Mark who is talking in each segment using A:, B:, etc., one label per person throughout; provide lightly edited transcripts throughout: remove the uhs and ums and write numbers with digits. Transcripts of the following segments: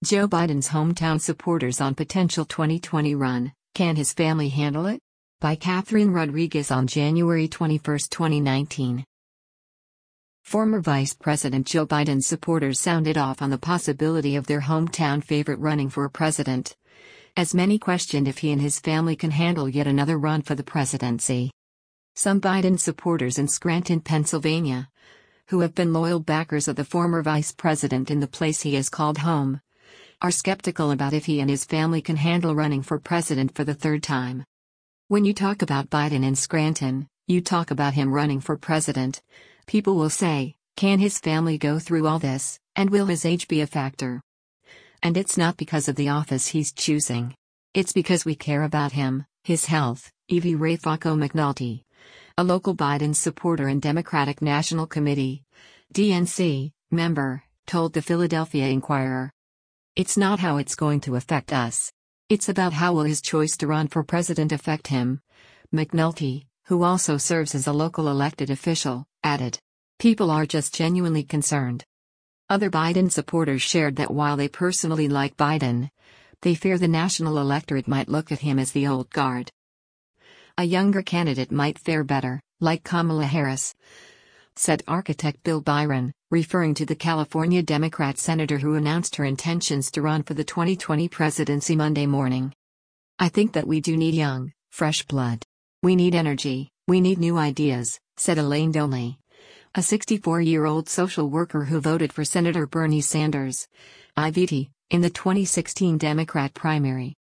A: Joe Biden's hometown supporters on potential 2020 run, Can His Family Handle It? By Catherine Rodriguez on January 21, 2019. Former Vice President Joe Biden's supporters sounded off on the possibility of their hometown favorite running for president, as many questioned if he and his family can handle yet another run for the presidency. Some Biden supporters in Scranton, Pennsylvania, who have been loyal backers of the former vice president in the place he has called home, are skeptical about if he and his family can handle running for president for the third time. When you talk about Biden in Scranton, you talk about him running for president. People will say, can his family go through all this, and will his age be a factor? And it's not because of the office he's choosing. It's because we care about him, his health, Evie Rayfaco McNulty, a local Biden supporter and Democratic National Committee, DNC, member, told the Philadelphia Inquirer. It's not how it's going to affect us. It's about how will his choice to run for president affect him, McNulty, who also serves as a local elected official, added. People are just genuinely concerned. Other Biden supporters shared that while they personally like Biden, they fear the national electorate might look at him as the old guard. A younger candidate might fare better, like Kamala Harris, said architect Bill Byron, referring to the California Democrat senator who announced her intentions to run for the 2020 presidency Monday morning. I think that we do need young, fresh blood. We need energy, we need new ideas, said Elaine Donley, a 64-year-old social worker who voted for Senator Bernie Sanders, IVT, in the 2016 Democrat primary.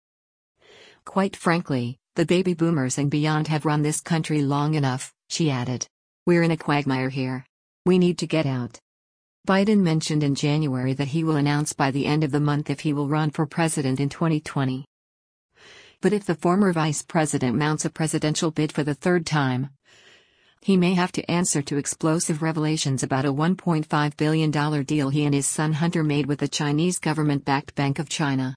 A: Quite frankly, the baby boomers and beyond have run this country long enough, she added. We're in a quagmire here. We need to get out. Biden mentioned in January that he will announce by the end of the month if he will run for president in 2020. But if the former vice president mounts a presidential bid for the third time, he may have to answer to explosive revelations about a $1.5 billion deal he and his son Hunter made with the Chinese government-backed Bank of China.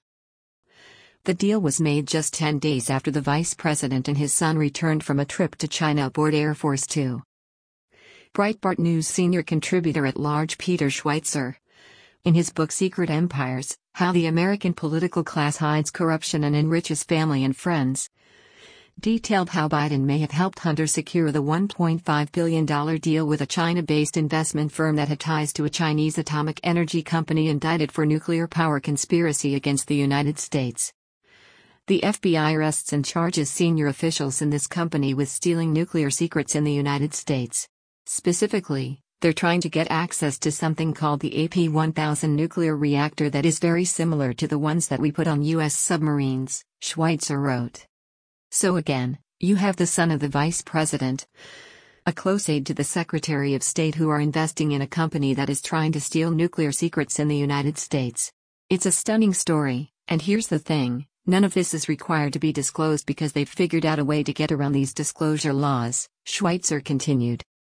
A: The deal was made just 10 days after the vice president and his son returned from a trip to China aboard Air Force Two. Breitbart News senior contributor at large Peter Schweitzer, in his book Secret Empires, How the American Political Class Hides Corruption and Enriches Family and Friends, detailed how Biden may have helped Hunter secure the $1.5 billion deal with a China-based investment firm that had ties to a Chinese atomic energy company indicted for nuclear power conspiracy against the United States. The FBI arrests and charges senior officials in this company with stealing nuclear secrets in the United States. Specifically, they're trying to get access to something called the AP-1000 nuclear reactor that is very similar to the ones that we put on U.S. submarines, Schweitzer wrote. So again, you have the son of the vice president, a close aide to the Secretary of State, who are investing in a company that is trying to steal nuclear secrets in the United States. It's a stunning story, and here's the thing, none of this is required to be disclosed because they've figured out a way to get around these disclosure laws, Schweitzer continued.